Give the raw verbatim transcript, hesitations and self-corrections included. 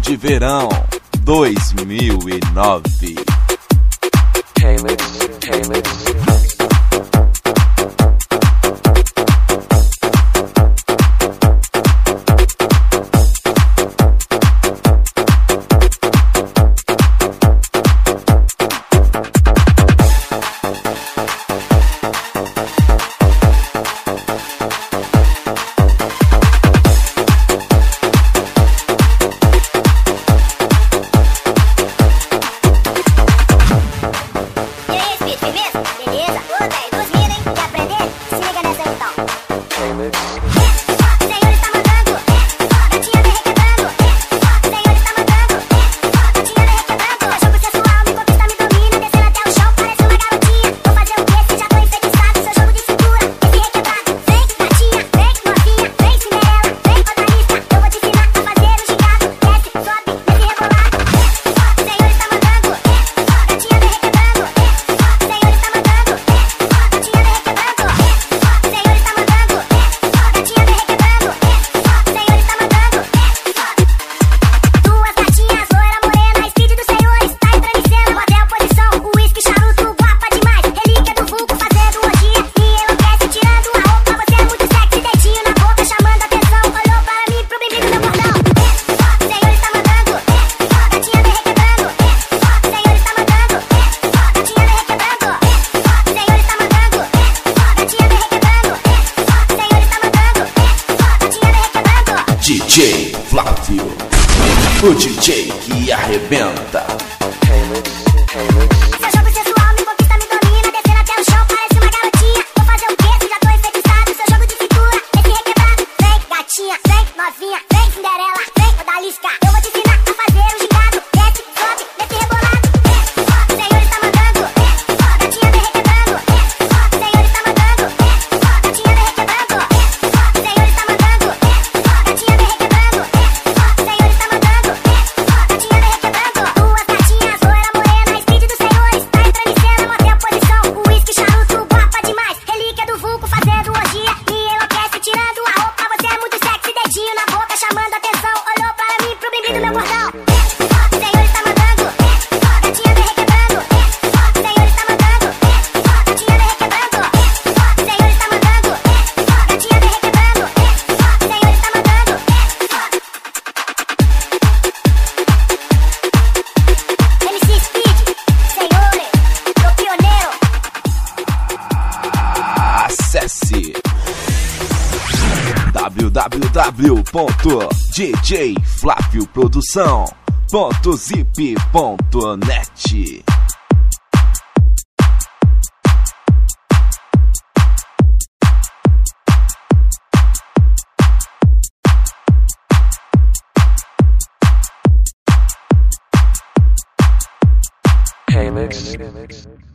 de Verão dois mil e nove. K-Mix, K-Mix. D J Flávio, o D J que arrebenta. Seu jogo sensual me conquista, me domina, descendo até o chão, parece uma garotinha. Vou fazer o quê? Já tô enfeitiçado, seu jogo de cintura, esse requebrado. Vem, gatinha, vem, novinha, vem, Cinderela, vem, odalisca. Eu vou te ensinar a fazer o gingado. Desce, sobe, desce rebolado. O senhor está mandando, gatinha vem requebrando. O senhor está mandando, gatinha vem requebrando. O senhor está mandando, gatinha vem requebrando. O senhor está mandando, gatinha vem requebrando. Duas gatinhas, loira morena, speed dos senhores, tá entrando em cena, mantém a posição. Uísque, charuto, guapa demais, relíquia do vulco, fazendo orgia. Me enlouquece, tirando a roupa, você é muito sexy, dedinho na boca, chamando atenção. Olhou para mim, pro bem do meu bordão. O senhor está mandando, gatinha vem requebrando. O senhor está mandando, gatinha vem requebrando. O senhor está mandando, gatinha vem requebrando. O senhor está mandando. M C Speed, senhores, do pioneiro. Acesse w w w ponto d j flávio produção ponto zip ponto net. K-Mix.